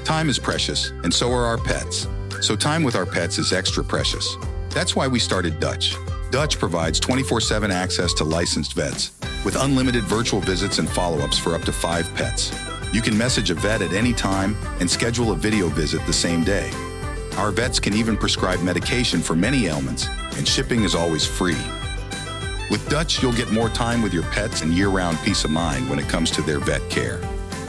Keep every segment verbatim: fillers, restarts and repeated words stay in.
Time is precious, and so are our pets. So time with our pets is extra precious. That's why we started Dutch. Dutch provides twenty-four seven access to licensed vets, with unlimited virtual visits and follow-ups for up to five pets. You can message a vet at any time and schedule a video visit the same day. Our vets can even prescribe medication for many ailments, and shipping is always free. With Dutch, you'll get more time with your pets and year-round peace of mind when it comes to their vet care.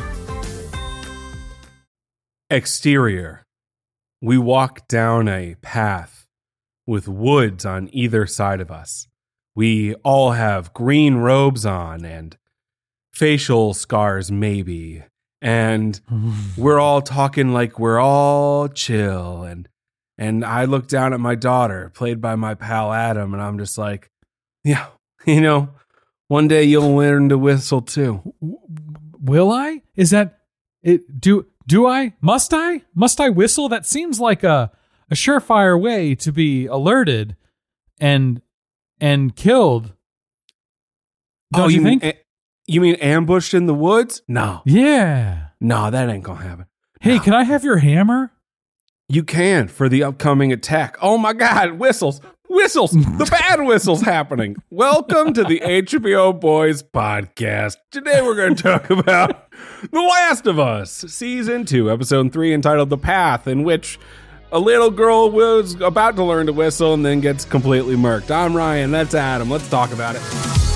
Exterior. We walk down a path with woods on either side of us. We all have green robes on and facial scars, maybe. And we're all talking like we're all chill. And and I look down at my daughter, played by my pal Adam, and I'm just like, yeah, you know, one day you'll learn to whistle too. Will I? Is that it? Do do I? Must I? Must I whistle? That seems like a a surefire way to be alerted and and killed. Don't oh, you, you think? Mean, you mean ambushed in the woods? No. Yeah. No, that ain't gonna happen. Hey, no. Can I have your hammer? You can for the upcoming attack. Oh my God, whistles. Whistles. The bad whistles happening. Welcome to the H B O Boys podcast. Today we're going to talk about The Last of Us, Season two, Episode three, entitled The Path, in which a little girl was about to learn to whistle and then gets completely murked. I'm Ryan. That's Adam. Let's talk about it.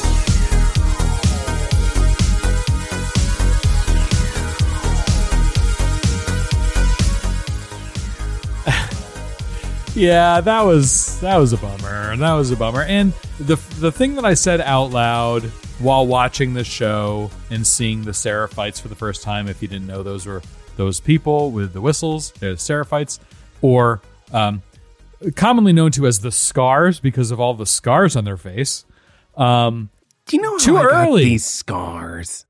Yeah, that was that was a bummer. That was a bummer. And the the thing that I said out loud while watching the show and seeing the Seraphites for the first time, if you didn't know, those were those people with the whistles, they're the Seraphites, or um, commonly known to as the Scars because of all the scars on their face. Um, Do you know how too I got early. these scars?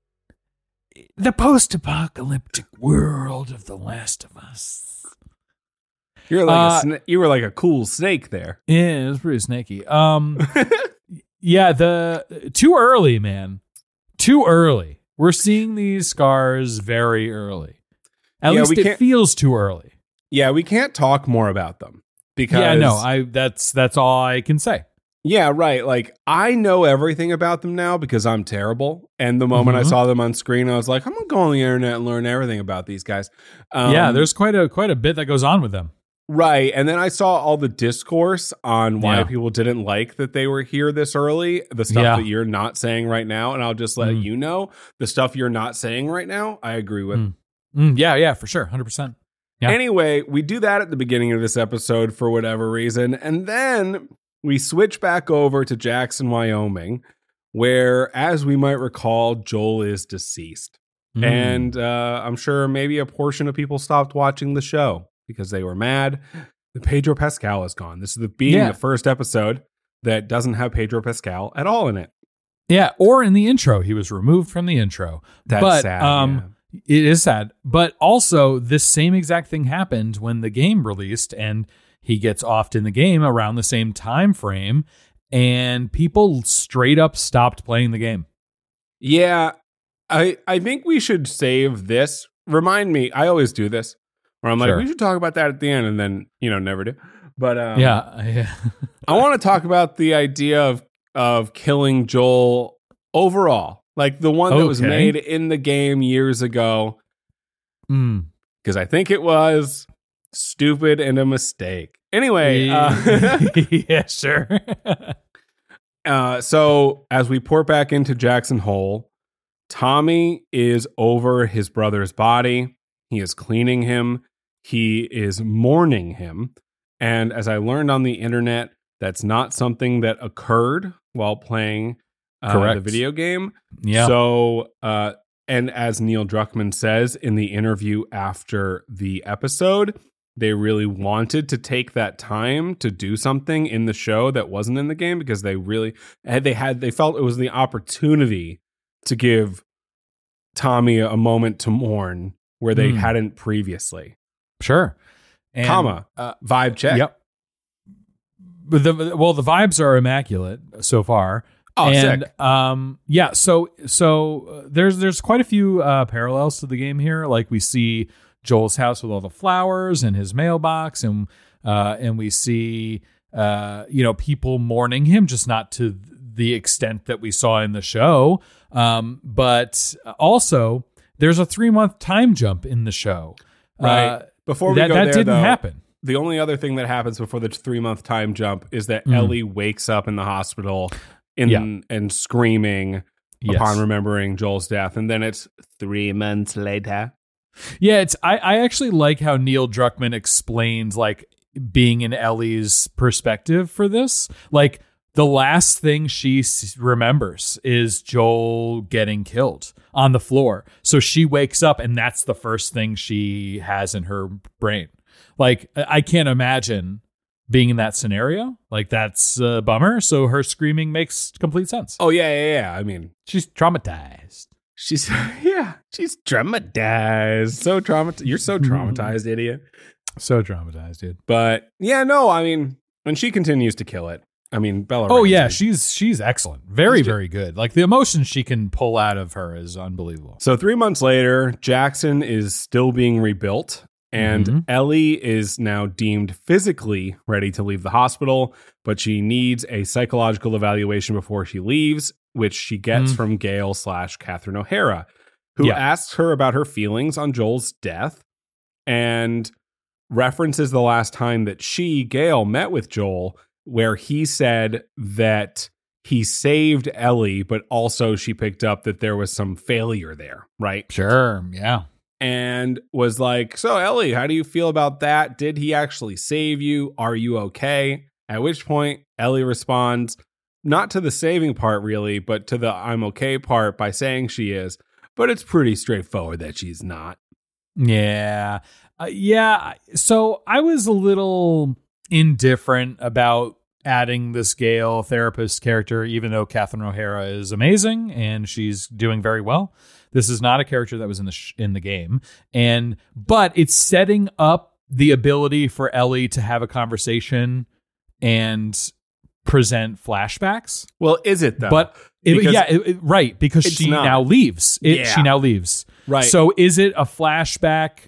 The post-apocalyptic world of The Last of Us. You're like Uh, a sna- you were like a cool snake there. Yeah, it was pretty snaky. Um, yeah, the too early, man. Too early. We're seeing these scars very early. At Yeah, least we it can't- feels too early. Yeah, we can't talk more about them because Yeah, no, I that's that's all I can say. Yeah, right. Like, I know everything about them now because I'm terrible. And the moment Mhm. I saw them on screen, I was like, I'm going to go on the internet and learn everything about these guys. Um, yeah, there's quite a quite a bit that goes on with them. Right. And then I saw all the discourse on why Yeah. people didn't like that they were here this early, the stuff Yeah. that you're not saying right now. And I'll just let Mm. you know the stuff you're not saying right now, I agree with. Mm. Mm, yeah, yeah, for sure, one hundred percent. Yeah. Anyway, we do that at the beginning of this episode for whatever reason. And then we switch back over to Jackson, Wyoming, where, as we might recall, Joel is deceased. Mm. And uh, I'm sure maybe a portion of people stopped watching the show because they were mad that Pedro Pascal is gone. This is the, being Yeah. the first episode that doesn't have Pedro Pascal at all in it. Yeah, or in the intro, he was removed from the intro. That's but, sad. Um, It is sad. But also, this same exact thing happened when the game released, and he gets offed in the game around the same time frame, and people straight up stopped playing the game. Yeah, I I think we should save this. Remind me, I always do this, where I'm like, Sure. we should talk about that at the end, and then, you know, never do. But um, Yeah, yeah. I want to talk about the idea of of killing Joel overall, like the one that was Okay. made in the game years ago, Mm. because I think it was stupid and a mistake. Anyway, uh, yeah, sure. uh, so as we port back into Jackson Hole, Tommy is over his brother's body. He is cleaning him. He is mourning him. And as I learned on the internet, that's not something that occurred while playing uh, Correct. the video game. Yeah. So, uh, and as Neil Druckmann says in the interview after the episode, they really wanted to take that time to do something in the show that wasn't in the game because they really had, they had, they felt it was the opportunity to give Tommy a moment to mourn where they Mm. hadn't previously. Sure. And, Comma, uh, vibe check. Yep. But the, well, the vibes are immaculate so far. Oh, and sick. um, yeah, so so uh, there's there's quite a few uh, parallels to the game here. Like we see Joel's house with all the flowers and his mailbox, and uh, and we see uh, you know people mourning him, just not to the extent that we saw in the show. Um, but also, there's a three month time jump in the show. Right. Uh, Before we that, go that there, didn't though, happen. the only other thing that happens before the three month time jump is that Mm. Ellie wakes up in the hospital in Yeah. and screaming Yes. upon remembering Joel's death, and then it's three months later. Yeah, it's I, I actually like how Neil Druckmann explains like being in Ellie's perspective for this. Like the last thing she s- remembers is Joel getting killed on the floor. So she wakes up and that's the first thing she has in her brain. Like I I can't imagine being in that scenario. Like that's a bummer. So her screaming makes complete sense. Oh yeah, yeah, yeah. I mean, She's traumatized. she's yeah, she's traumatized. So traumatized. You're so traumatized, idiot. So traumatized, dude. But yeah, no, I mean, when she continues to kill it, I mean, Bella. Oh Ramsey, yeah, she's she's excellent. Very She's ju- very good. Like the emotion she can pull out of her is unbelievable. So three months later, Jackson is still being rebuilt, and Mhm. Ellie is now deemed physically ready to leave the hospital, but she needs a psychological evaluation before she leaves, which she gets Mm. from Gail slash Catherine O'Hara, who Yeah. asks her about her feelings on Joel's death and references the last time that she, Gail, met with Joel, where he said that he saved Ellie, but also she picked up that there was some failure there, right? Sure, yeah. And was like, so Ellie, how do you feel about that? Did he actually save you? Are you okay? At which point Ellie responds, not to the saving part really, but to the I'm okay part by saying she is, but it's pretty straightforward that she's not. Yeah. Uh, yeah, so I was a little indifferent about adding this Gail therapist character, even though Catherine O'Hara is amazing and she's doing very well. This is not a character that was in the sh- in the game, and but it's setting up the ability for Ellie to have a conversation and present flashbacks. Well, is it though? But it, Because yeah, it, it- right, because it's she not. now leaves. It, Yeah. She now leaves. Right. So is it a flashback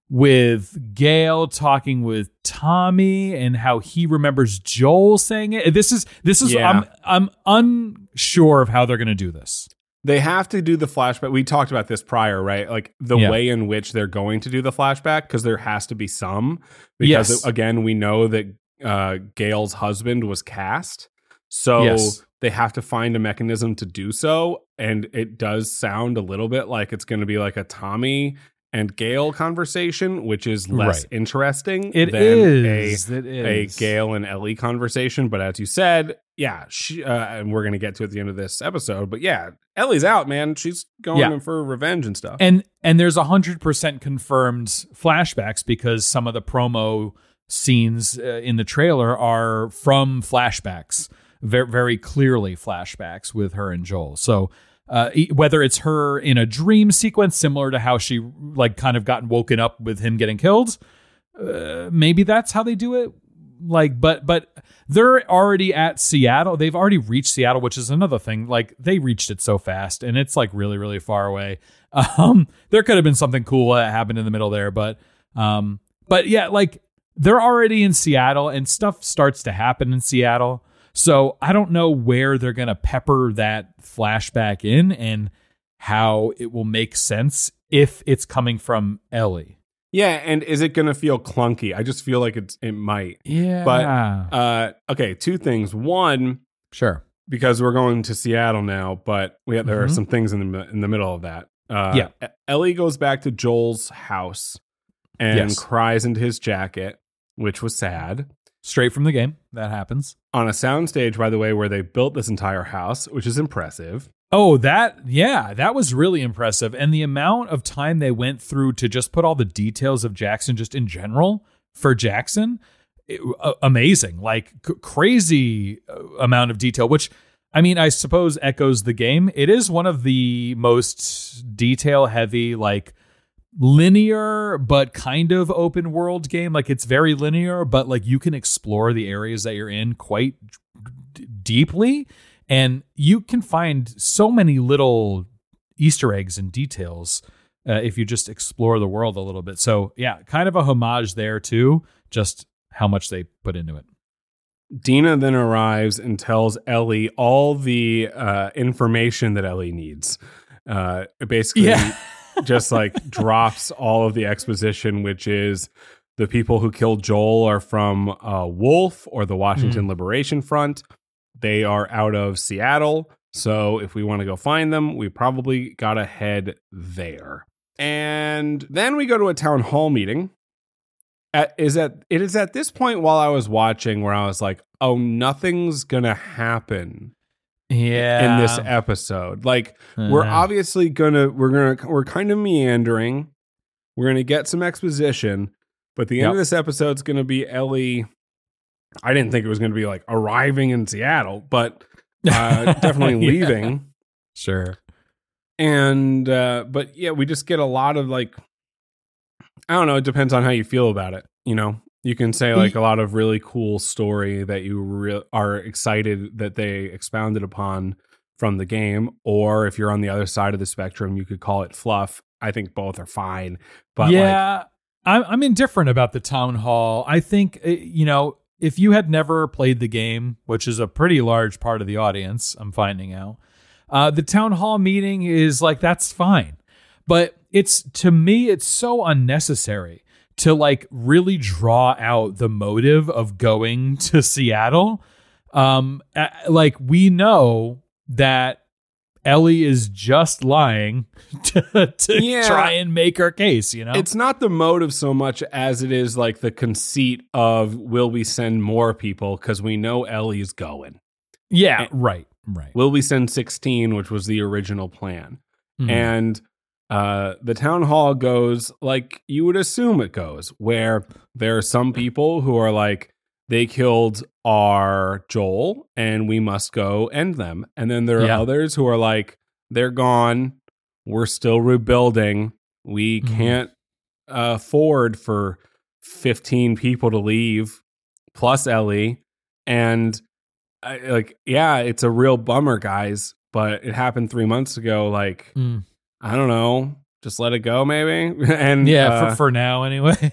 with Gail talking with Tommy and how he remembers Joel saying it? This is this is Yeah. I'm I'm unsure of how they're going to do this. They have to do the flashback. We talked about this prior, right? Like the Yeah. way in which they're going to do the flashback, because there has to be some. Because Yes. again, we know that uh, Gail's husband was cast, so Yes. they have to find a mechanism to do so. And it does sound a little bit like it's going to be like a Tommy and Gail conversation, which is less Right. interesting It than is. a it a is. Gail and Ellie conversation. But as you said, yeah, she, uh, and we're going to get to it at the end of this episode. But yeah, Ellie's out, man. She's going Yeah. in for revenge and stuff. And and there's a hundred percent confirmed flashbacks because some of the promo scenes uh, in the trailer are from flashbacks, very very clearly flashbacks with her and Joel. So uh, e- whether it's her in a dream sequence similar to how she like kind of gotten woken up with him getting killed, uh, maybe that's how they do it. Like, but but they're already at Seattle. They've already reached Seattle, which is another thing. Like, they reached it so fast, and it's like really, really far away. Um, there could have been something cool that happened in the middle there, but um, but yeah, like they're already in Seattle, and stuff starts to happen in Seattle. So I don't know where they're gonna pepper that flashback in and how it will make sense if it's coming from Ellie. Yeah, and is it going to feel clunky? I just feel like it's it might. Yeah, But uh, okay, two things. One, sure. because we're going to Seattle now, but we have, there are Mhm. some things in the mi- in the middle of that. Uh, Yeah. E- Ellie goes back to Joel's house and Yes. cries into his jacket, which was sad. Straight from the game. That happens. On a soundstage, by the way, where they built this entire house, which is impressive. Oh, that, yeah, that was really impressive. And the amount of time they went through to just put all the details of Jackson just in general for Jackson, it- uh, amazing. Like c- crazy uh, amount of detail, which I mean, I suppose echoes the game. It is one of the most detail heavy, like linear, but kind of open world game. Like it's very linear, but like you can explore the areas that you're in quite d- deeply. And you can find so many little Easter eggs and details uh, if you just explore the world a little bit. So yeah, kind of a homage there too, just how much they put into it. Dina then arrives and tells Ellie all the uh, information that Ellie needs. Uh, basically, Yeah. just like drops all of the exposition, which is the people who killed Joel are from uh, Wolf or the Washington Mhm. Liberation Front. They are out of Seattle. So if we want to go find them, we probably got to head there. And then we go to a town hall meeting. At, is at it is at this point while I was watching where I was like, oh, nothing's gonna happen Yeah. in this episode. Like, we're Uh-huh. obviously gonna we're gonna we're kind of meandering. We're gonna get some exposition, but the end Yep. of this episode's gonna be Ellie. I didn't think it was gonna be like arriving in Seattle, but uh, definitely Yeah. leaving. Sure. And uh, but yeah, we just get a lot of like, I don't know. It depends on how you feel about it. You know, you can say like a lot of really cool story that you re- are excited that they expounded upon from the game, or if you're on the other side of the spectrum, you could call it fluff. I think both are fine. But like, yeah, I'm, I'm indifferent about the town hall. I think, uh, you know, if you had never played the game, which is a pretty large part of the audience, I'm finding out, uh, the town hall meeting is like, that's fine. But it's, to me, it's so unnecessary to like really draw out the motive of going to Seattle. Um, uh, like we know that Ellie is just lying to, to Yeah. try and make her case, you know? it's not the motive so much as it is like the conceit of, will we send more people because we know Ellie's going? yeah, right, right. Will we send sixteen, which was the original plan? Mhm. And uh, the town hall goes like you would assume it goes, where there are some people who are like, they killed our Joel and we must go end them. And then there are Yeah. others who are like, they're gone. We're still rebuilding. We Mhm. can't uh, afford for fifteen people to leave, plus Ellie. And I, like, yeah, it's a real bummer, guys, but it happened three months ago. Like, Mm. I don't know, just let it go, maybe. And Yeah, uh, for, for now anyway.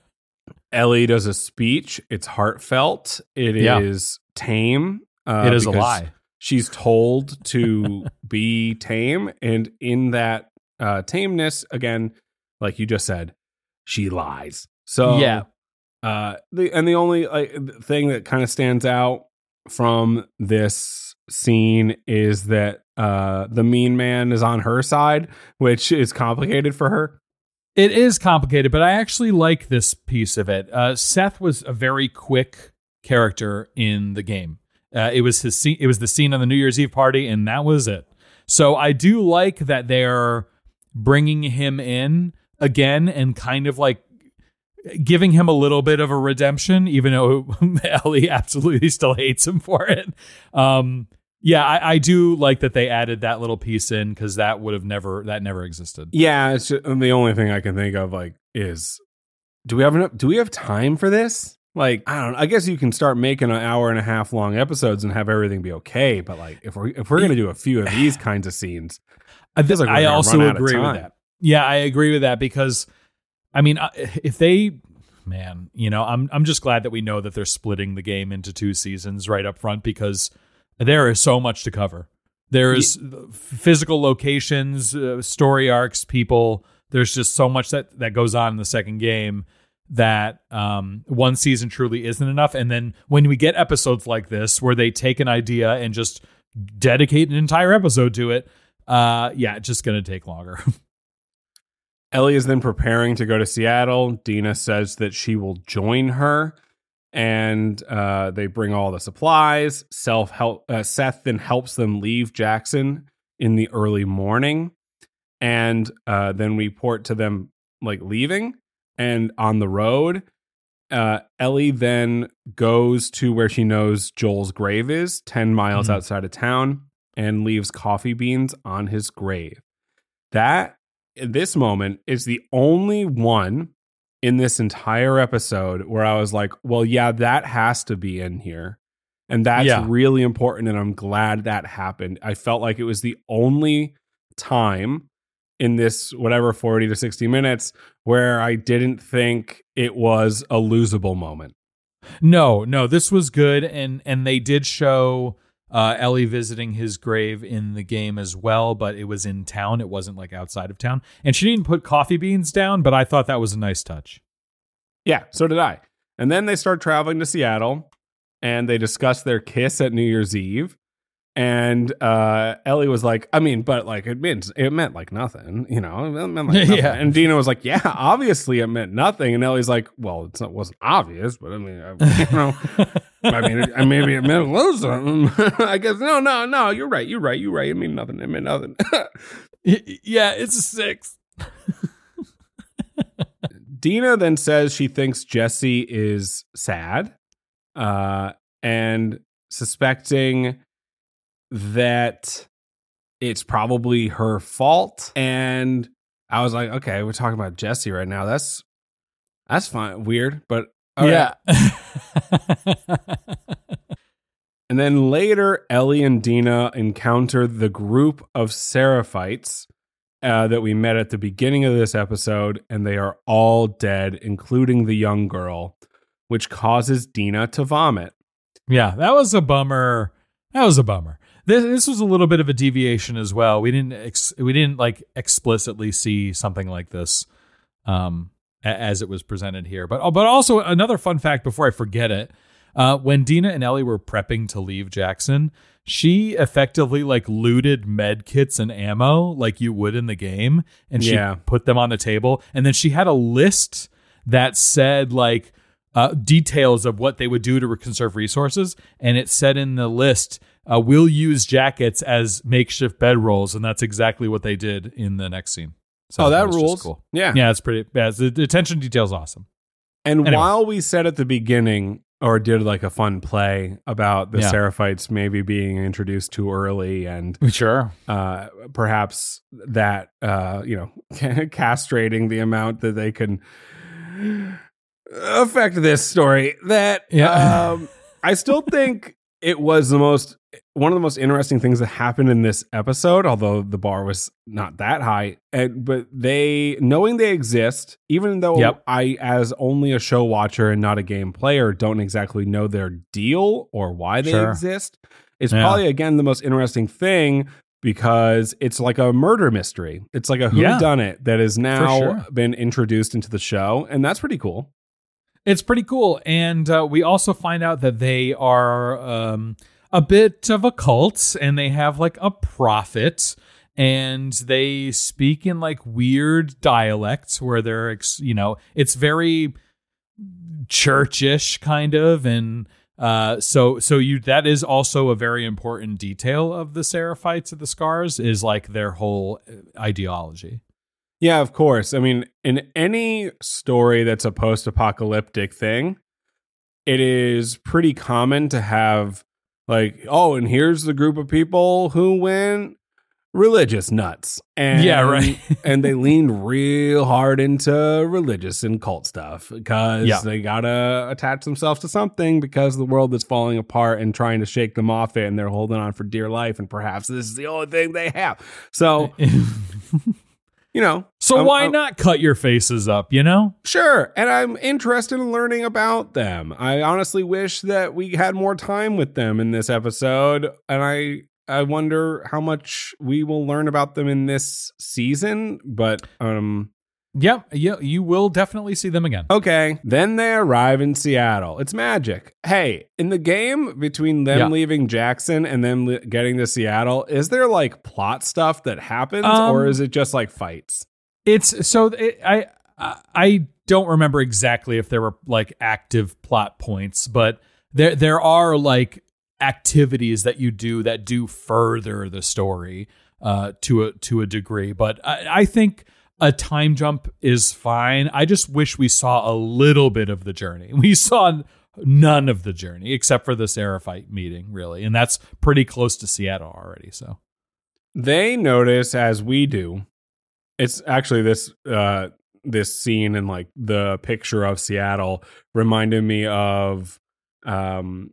Ellie does a speech. It's heartfelt. It Yeah. is tame. Uh, It is a because lie. She's told to be tame, and in that uh, tameness, again, like you just said, she lies. So Yeah. Uh, the and the only like thing that kind of stands out from this scene is that uh, the mean man is on her side, which is complicated for her. It is complicated, but I actually like this piece of it. Uh, Seth was a very quick character in the game. Uh, it was his scene, it was the scene on the New Year's Eve party, and that was it. So I do like that they're bringing him in again and kind of like giving him a little bit of a redemption, even though Ellie absolutely still hates him for it. Um, yeah, I, I do like that they added that little piece in because that would have never that never existed. Yeah, it's just, the only thing I can think of like is, do we have enough? Do we have time for this? Like, I don't know. I guess you can start making an hour and a half long episodes and have everything be okay. But like, if we're if we're gonna do a few of these kinds of scenes, I, feels like we're I gonna also run out of agree with time. that. Yeah, I agree with that because, I mean, uh, if they, man, you know, I'm I'm just glad that we know that they're splitting the game into two seasons right up front because there is so much to cover. There's physical locations, uh, story arcs, people. There's just so much that that goes on in the second game that um, one season truly isn't enough. And then when we get episodes like this where they take an idea and just dedicate an entire episode to it, uh, yeah, it's just going to take longer. Ellie is then preparing to go to Seattle. Dina says that she will join her, and uh, they bring all the supplies. Self help. Uh, Seth then helps them leave Jackson in the early morning, and uh, then we port to them like leaving and on the road. Uh, Ellie then goes to where she knows Joel's grave is, ten miles Mhm. outside of town, and leaves coffee beans on his grave. That, in this moment, is the only one in this entire episode where I was like, well, yeah, that has to be in here. And that's Yeah. really important, and I'm glad that happened. I felt like it was the only time in this whatever forty to sixty minutes where I didn't think it was a losable moment. No, no, this was good, and and they did show uh, Ellie visiting his grave in the game as well, but it was in town. It wasn't like outside of town, and she didn't put coffee beans down, but I thought that was a nice touch. Yeah, so did I. And then they start traveling to Seattle, and they discuss their kiss at New Year's Eve. And uh, Ellie was like, I mean, but like it meant it meant like nothing, you know. It meant like nothing. Yeah. And Dina was like, yeah, obviously it meant nothing. And Ellie's like, well, it's not, it wasn't obvious, but I mean, I, you know, I mean, it, maybe it meant a little something. I guess no, no, no. You're right. You're right. You're right. It meant nothing. It meant nothing. Yeah, it's a six. Dina then says she thinks Jesse is sad, uh, and suspecting that it's probably her fault. And I was like, okay, we're talking about Jesse right now. That's that's fine. Weird, but all yeah. right. And then later, Ellie and Dina encounter the group of Seraphites uh, that we met at the beginning of this episode, and they are all dead, including the young girl, which causes Dina to vomit. Yeah, that was a bummer. That was a bummer. This this was a little bit of a deviation as well. We didn't ex- we didn't like explicitly see something like this um, a- as it was presented here. But but also another fun fact before I forget it, uh, when Dina and Ellie were prepping to leave Jackson, she effectively like looted med kits and ammo like you would in the game, and she Yeah. put them on the table, and then she had a list that said like uh, details of what they would do to conserve resources, and it said in the list, Uh, we'll use jackets as makeshift bedrolls, and that's exactly what they did in the next scene. So Oh, that was just rules. Cool. Yeah. Yeah, it's pretty. Yeah, the, the attention detail is awesome. And Anyway. while we said at the beginning, or did like a fun play about the Yeah. Seraphites maybe being introduced too early, and Sure. uh, perhaps that, uh, you know, castrating the amount that they can affect this story, that Yeah. um, I still think it was the most, one of the most interesting things that happened in this episode, although the bar was not that high. And, but they, knowing they exist, even though Yep. I, as only a show watcher and not a game player, don't exactly know their deal or why they Sure. exist, it's Yeah. probably, again, the most interesting thing, because it's like a murder mystery. It's like a Yeah. whodunit that has now sure. been introduced into the show. And that's pretty cool. It's pretty cool. And uh, we also find out that they are um, a bit of a cult, and they have like a prophet, and they speak in like weird dialects where they're, ex- you know, it's very churchish kind of. And uh, so, so you, that is also a very important detail of the Seraphites of the Scars, is like their whole ideology. Yeah, of course. I mean, in any story that's a post-apocalyptic thing, it is pretty common to have like, oh, and here's the group of people who went religious nuts. And, Yeah, right. and they leaned real hard into religious and cult stuff because Yeah. they got to attach themselves to something because the world is falling apart and trying to shake them off it, and they're holding on for dear life, and perhaps this is the only thing they have. So, you know. So I'm- why I'm- not cut your faces up, you know? Sure, and I'm interested in learning about them. I honestly wish that we had more time with them in this episode, and I I wonder how much we will learn about them in this season, but um Yeah, yeah, you will definitely see them again. okay. Then they arrive in Seattle. It's magic. Hey, in the game between them Yeah. leaving Jackson and them li- getting to Seattle, is there like plot stuff that happens, Um, or is it just like fights? It's so it, I I don't remember exactly if there were like active plot points, but there there are like activities that you do that do further the story uh, to a to a degree. But I, I think a time jump is fine. I just wish we saw a little bit of the journey. We saw none of the journey except for the Seraphite meeting, really, and that's pretty close to Seattle already. So They notice, as we do, it's actually this uh this scene and like the picture of Seattle reminded me of um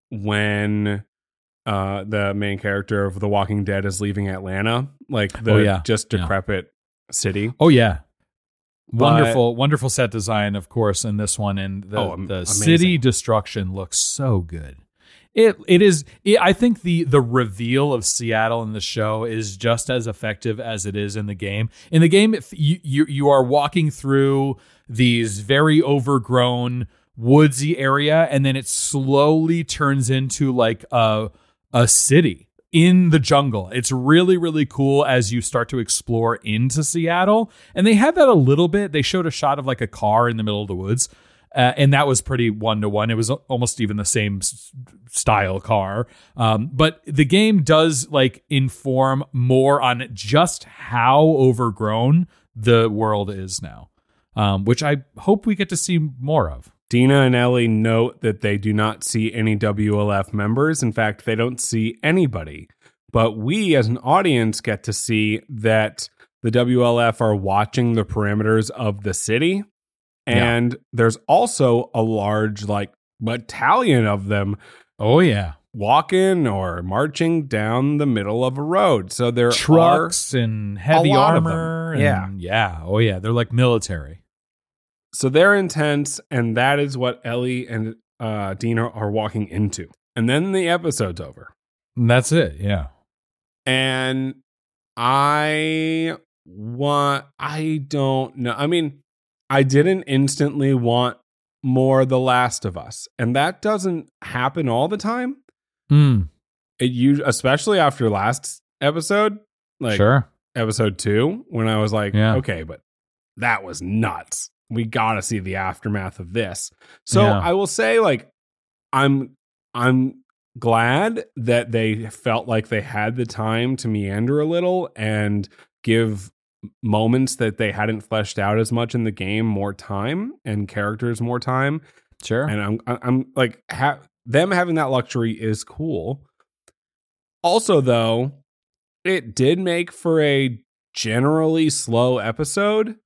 when uh, the main character of The Walking Dead is leaving Atlanta, like the Oh, yeah. just Yeah. decrepit city. Oh yeah. But- Wonderful, wonderful set design, of course, in this one, and the, Oh, am- the amazing. city destruction looks so good. It it is. It, I think the the reveal of Seattle in the show is just as effective as it is in the game. In the game, if you you, you are walking through these very overgrown woodsy area, and then it slowly turns into like a a city in the jungle. It's really, really cool as you start to explore into Seattle. And they had that a little bit. They showed a shot of like a car in the middle of the woods. Uh, and that was pretty one to one. It was almost even the same s- style car. Um, but the game does like inform more on just how overgrown the world is now, um, which I hope we get to see more of. Dina and Ellie note that they do not see any W L F members. In fact, they don't see anybody. But we, as an audience, get to see that the W L F are watching the perimeters of the city. And yeah. there's also a large, like, battalion of them. Oh, yeah. Walking or marching down the middle of a road. So there trucks are and heavy armor. And yeah. Yeah. Oh, yeah. They're like military. So they're intense, and that is what Ellie and uh, Dina are walking into. And then the episode's over. And that's it, yeah. And I want, I don't know. I mean, I didn't instantly want more The Last of Us. And that doesn't happen all the time. Mm. It you especially after last episode, like sure. episode two, when I was like, yeah. okay, but that was nuts. We got to see the aftermath of this. So yeah. I will say, like, I'm I'm glad that they felt like they had the time to meander a little and give moments that they hadn't fleshed out as much in the game more time and characters more time. Sure. And I'm I'm like ha- them having that luxury is cool. Also, though, it did make for a generally slow episode.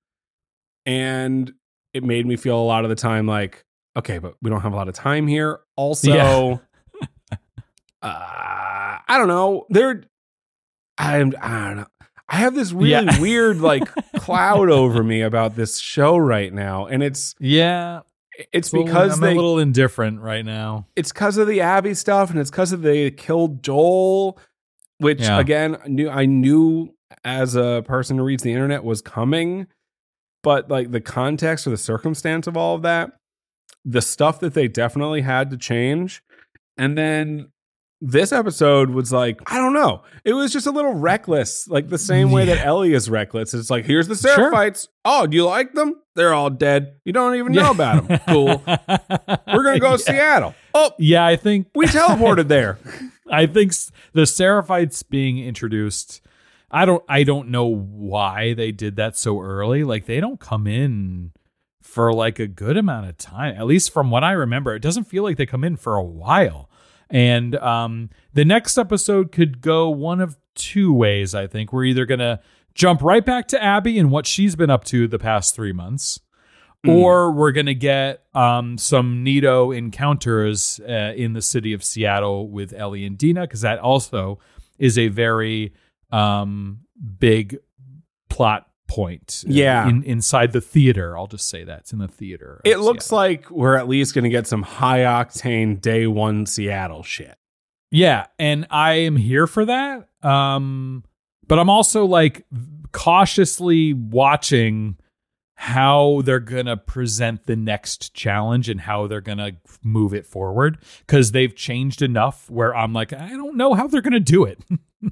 And it made me feel a lot of the time like, okay, but we don't have a lot of time here. Also, yeah. uh, I don't know. They're, I'm, I don't know. I have this really yeah. weird like cloud over me about this show right now, and it's yeah, it's a little, because I'm they, a little indifferent right now. It's because of the Abby stuff, and it's because of they killed Joel, which yeah. again, I knew I knew as a person who reads the internet was coming. But like the context or the circumstance of all of that, the stuff that they definitely had to change. And then this episode was like, I don't know. It was just a little reckless, like the same way yeah. that Ellie is reckless. It's like, here's the Seraphites. Sure. Oh, do you like them? They're all dead. You don't even know yeah. about them. Cool. We're going to go to yeah. Seattle. Oh, yeah, I think we teleported there. I think the Seraphites being introduced, I don't I don't know why they did that so early. Like they don't come in for like a good amount of time. At least from what I remember, it doesn't feel like they come in for a while. And um, the next episode could go one of two ways, I think. We're either going to jump right back to Abby and what she's been up to the past three months, mm. or we're going to get um, some neato encounters uh, in the city of Seattle with Ellie and Dina, because that also is a very um, big plot point. Yeah. In, inside the theater. I'll just say that. It's in the theater. It looks Seattle. Like we're at least going to get some high octane day one Seattle shit. Yeah. And I am here for that. Um, but I'm also like cautiously watching how they're going to present the next challenge and how they're going to move it forward. Because they've changed enough where I'm like, I don't know how they're going to do it.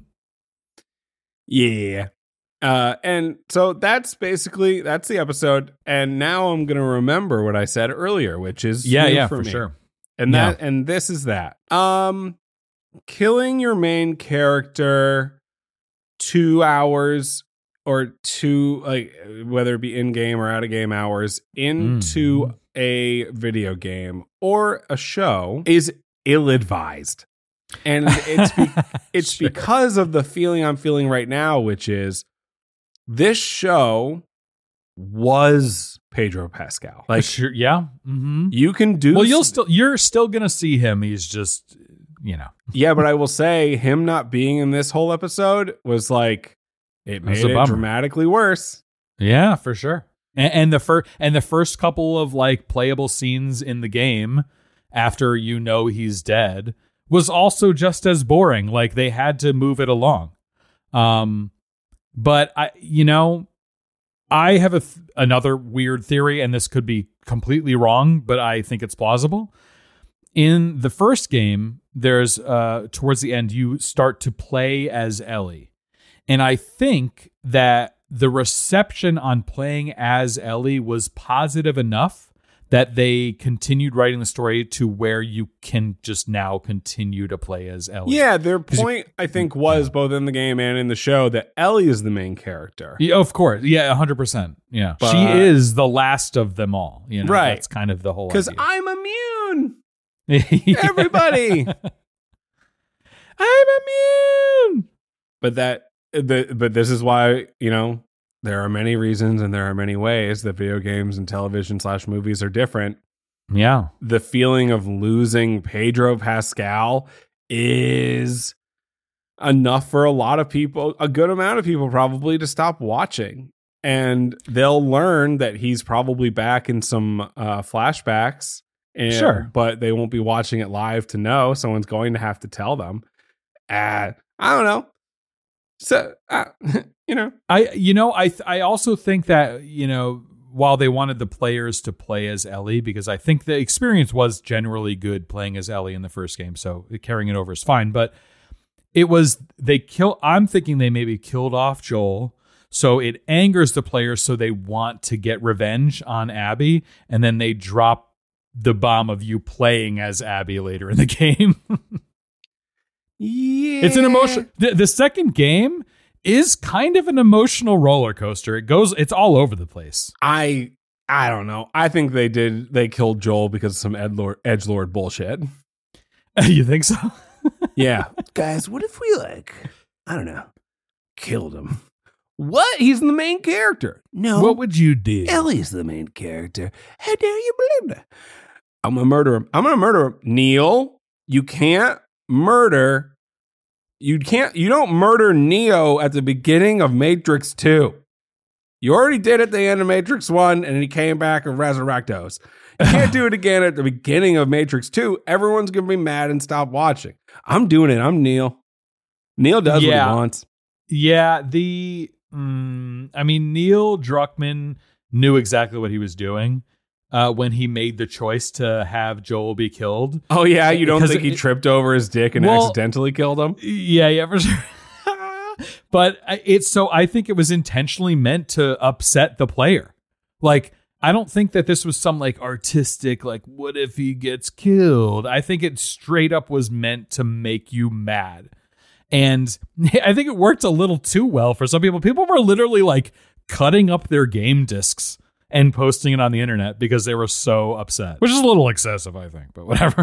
Yeah. Uh, and so that's basically, that's the episode. And now I'm going to remember what I said earlier, which is yeah, yeah, for, for me. sure. And yeah. that, and this is that, um, killing your main character two hours or two, like whether it be in game or out of game hours into mm. a video game or a show is ill-advised. And it's be- it's sure. because of the feeling I'm feeling right now, which is this show was Pedro Pascal. Like, sure, yeah. Mm-hmm. you can do. Well, you'll still you're still gonna see him. He's just, you know. Yeah, but I will say him not being in this whole episode was like it made it dramatically worse. Yeah, for sure. And, and the first and the first couple of like playable scenes in the game after you know he's dead was also just as boring. Like they had to move it along. Um, but I, you know, I have a th- another weird theory, and this could be completely wrong, but I think it's plausible. In the first game, there's uh, towards the end, you start to play as Ellie, and I think that the reception on playing as Ellie was positive enough that they continued writing the story to where you can just now continue to play as Ellie. Yeah, their point, I think, was both in the game and in the show that Ellie is the main character. Yeah, of course. Yeah, one hundred percent. Yeah. But, she is the last of them all. You know, right. That's kind of the whole Because idea. I'm immune. Yeah. Everybody. I'm immune. But that, the, but this is why, you know, there are many reasons and there are many ways that video games and television slash movies are different. Yeah. The feeling of losing Pedro Pascal is enough for a lot of people, a good amount of people probably, to stop watching. And they'll learn that he's probably back in some uh, flashbacks. And, sure. But they won't be watching it live to know. Someone's going to have to tell them. Uh, I don't know. So, uh, you know, I, you know, I, th- I also think that, you know, while they wanted the players to play as Ellie, because I think the experience was generally good playing as Ellie in the first game. So carrying it over is fine, but it was, they kill, I'm thinking they maybe killed off Joel. So it angers the players. So they want to get revenge on Abby. And then they drop the bomb of you playing as Abby later in the game. Yeah. It's an emotion. The, the second game is kind of an emotional roller coaster. It goes, it's all over the place. I I don't know. I think they did. They killed Joel because of some edgelord, edgelord bullshit. You think so? Yeah, guys. What if we like? I don't know. Killed him. What? He's the main character. No. What would you do? Ellie's the main character. How dare you believe that? I'm gonna murder him. I'm gonna murder him. Neil, you can't murder. You can't, you don't murder Neo at the beginning of Matrix two. You already did it at the end of Matrix one, and then he came back and resurrected us. You can't do it again at the beginning of Matrix two. Everyone's going to be mad and stop watching. I'm doing it. I'm Neil. Neil does yeah. what he wants. Yeah. The, mm, I mean, Neil Druckmann knew exactly what he was doing. Uh, when he made the choice to have Joel be killed. Oh, yeah? You don't think it, he tripped over his dick and well, accidentally killed him? Yeah, yeah, for sure. But it's so, I think it was intentionally meant to upset the player. Like, I don't think that this was some like artistic, like, what if he gets killed? I think it straight up was meant to make you mad. And I think it worked a little too well for some people. People were literally like cutting up their game discs and posting it on the internet because they were so upset, which is a little excessive, I think, but whatever.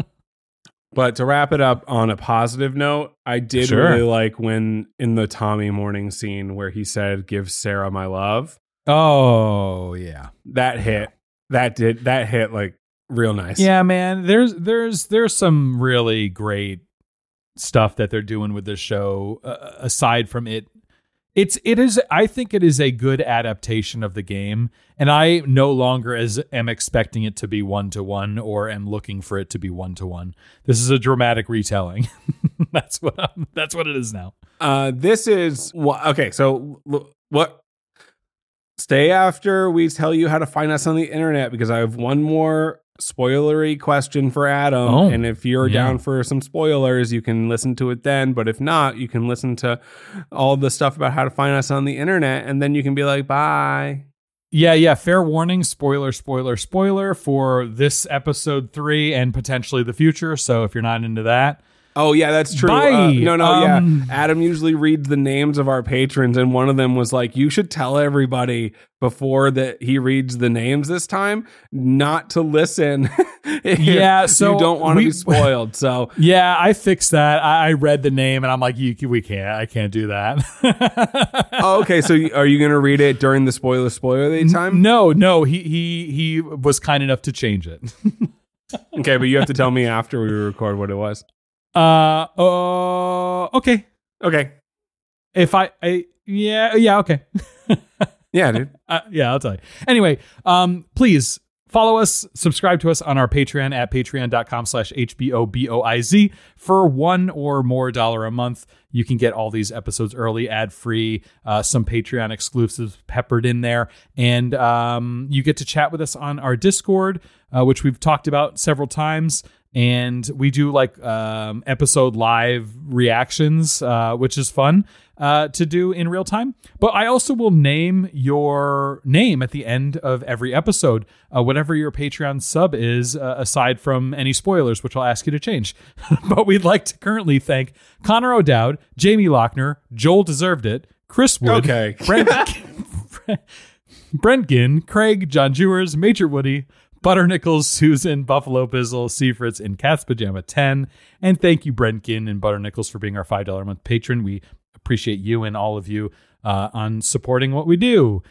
But to wrap it up on a positive note, I did sure. really like when in the Tommy morning scene where he said, "Give Sarah my love." Oh, yeah. That hit. That did. That hit like real nice. Yeah, man. There's, there's, there's some really great stuff that they're doing with this show uh, aside from it. It's it is I think it is a good adaptation of the game, and I no longer as am expecting it to be one to one or am looking for it to be one to one. This is a dramatic retelling. that's what I'm, that's what it is now. Uh, this is okay. So what? Stay after we tell you how to find us on the internet because I have one more spoilery question for Adam. Oh, and if you're yeah. down for some spoilers, you can listen to it then. But if not, you can listen to all the stuff about how to find us on the internet. And then you can be like, bye. Yeah, yeah. Fair warning. Spoiler, spoiler, spoiler for this episode three and potentially the future. So if you're not into that. Oh, yeah, that's true. Bye. Uh, no, no, Um, yeah. Adam usually reads the names of our patrons, and one of them was like, you should tell everybody before that he reads the names this time not to listen. if Yeah, so you don't want to we- be spoiled. So Yeah, I fixed that. I, I read the name and I'm like, you, we can't. I can't do that. oh, okay. So you- are you going to read it during the spoiler spoiler time? No, no. He he he was kind enough to change it. Okay, but you have to tell me after we record what it was. Uh, uh okay. Okay. If I, I yeah, yeah, okay. Yeah, dude. Uh, yeah, I'll tell you. Anyway, um, please follow us, subscribe to us on our Patreon at patreon.com slash H-B-O-B-O-I-Z. For one or more dollar a month, you can get all these episodes early, ad-free, uh, some Patreon exclusives peppered in there. And um, you get to chat with us on our Discord, uh, which we've talked about several times. And we do like um, episode live reactions, uh, which is fun uh, to do in real time. But I also will name your name at the end of every episode, uh, whatever your Patreon sub is, uh, aside from any spoilers, which I'll ask you to change. But we'd like to currently thank Connor O'Dowd, Jamie Lochner, Joel Deserved It, Chris Wood, Okay. Brent, Brent Ginn, Craig, John Jewers, Major Woody, Butter Nichols, Susan, Buffalo Bizzle, Seafritz, and Cat's Pajama ten. And thank you, Brent Ginn and Butter Nichols, for being our five dollars a month patron. We appreciate you and all of you uh, on supporting what we do.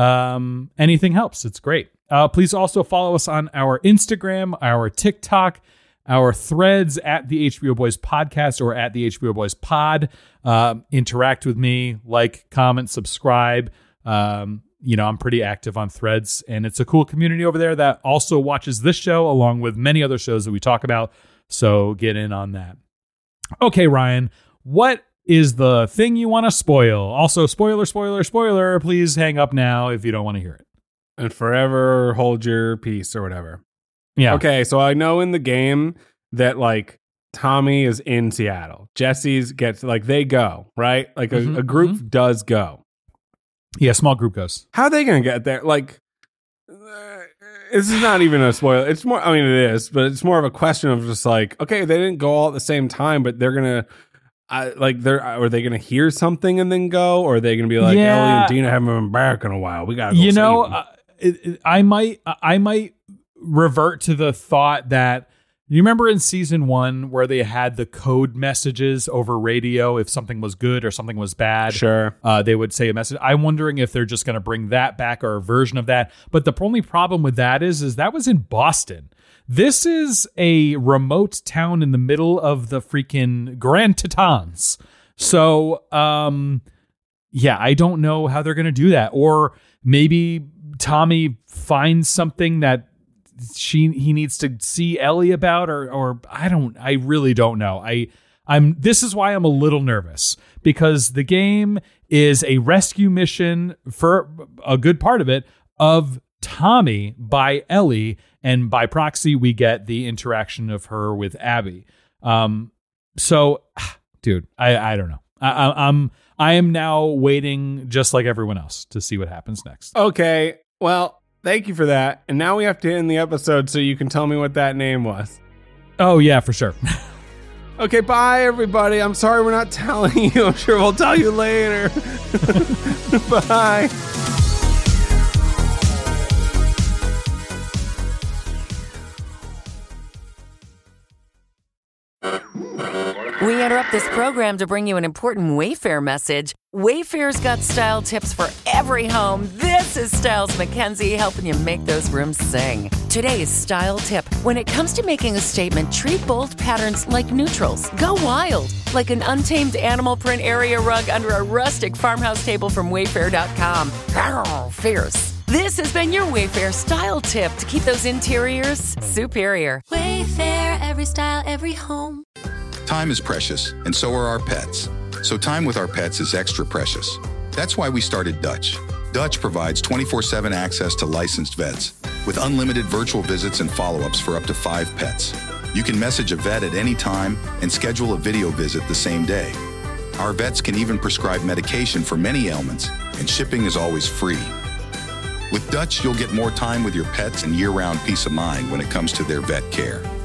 Um, anything helps. It's great. Uh, please also follow us on our Instagram, our TikTok, our threads at the H B O Boys Podcast or at the H B O Boys Pod. Um, interact with me, like, comment, subscribe. Um, You know, I'm pretty active on Threads, and it's a cool community over there that also watches this show along with many other shows that we talk about. So get in on that. Okay, Ryan, what is the thing you want to spoil? Also, spoiler, spoiler, spoiler. Please hang up now if you don't want to hear it. And forever hold your peace or whatever. Yeah. Okay, so I know in the game that like Tommy is in Seattle. Jesse's gets like they go, right? Like a, Mhm, a group does go. Yeah, small group goes. How are they going to get there? Like, uh, this is not even a spoiler. It's more, I mean, it is, but it's more of a question of just like, okay, they didn't go all at the same time, but they're going to, I like, they're, are they going to hear something and then go? Or are they going to be like, Yeah. Ellie and Dina haven't been back in a while. We got to go You know, save 'em." uh, it, it- I might, I might revert to the thought that you remember in season one where they had the code messages over radio if something was good or something was bad. Sure. Uh, they would say a message. I'm wondering if they're just going to bring that back or a version of that. But the only problem with that is, is that was in Boston. This is a remote town in the middle of the freaking Grand Tetons. So, um, yeah, I don't know how they're going to do that. Or maybe Tommy finds something that she he needs to see Ellie about, or or I don't I really don't know. I I'm this is why I'm a little nervous, because the game is a rescue mission for a good part of it of Tommy by Ellie, and by proxy we get the interaction of her with Abby. Um so dude, I I don't know. I, I I'm I am now waiting just like everyone else to see what happens next. Okay. Well, thank you for that. And now we have to end the episode so you can tell me what that name was. Oh yeah, for sure. Okay, bye, everybody. I'm sorry we're not telling you. I'm sure we'll tell you later. Bye. We interrupt this program to bring you an important Wayfair message. Wayfair's got style tips for every home. This is Styles McKenzie helping you make those rooms sing. Today's style tip: when it comes to making a statement, treat bold patterns like neutrals. Go wild, like an untamed animal print area rug under a rustic farmhouse table from Wayfair dot com. Arr, fierce. This has been your Wayfair style tip to keep those interiors superior. Wayfair, every style, every home. Time is precious, and so are our pets. So time with our pets is extra precious. That's why we started Dutch. Dutch provides twenty-four seven access to licensed vets with unlimited virtual visits and follow-ups for up to five pets. You can message a vet at any time and schedule a video visit the same day. Our vets can even prescribe medication for many ailments, and shipping is always free. With Dutch, you'll get more time with your pets and year-round peace of mind when it comes to their vet care.